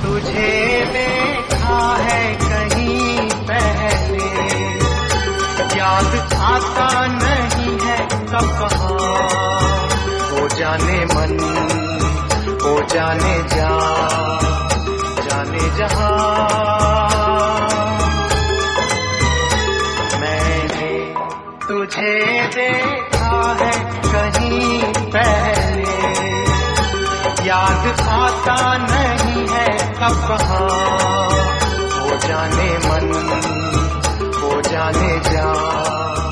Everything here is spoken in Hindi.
तुझे देखा है कहीं पहले, याद आता नहीं है कब कहाँ। हो जाने मन, हो जाने जा, जाने जहाँ। मैंने तुझे देखा है कहीं पहले, याद आता नहीं है कब कहाँ। हो जाने मन, हो जाने जा।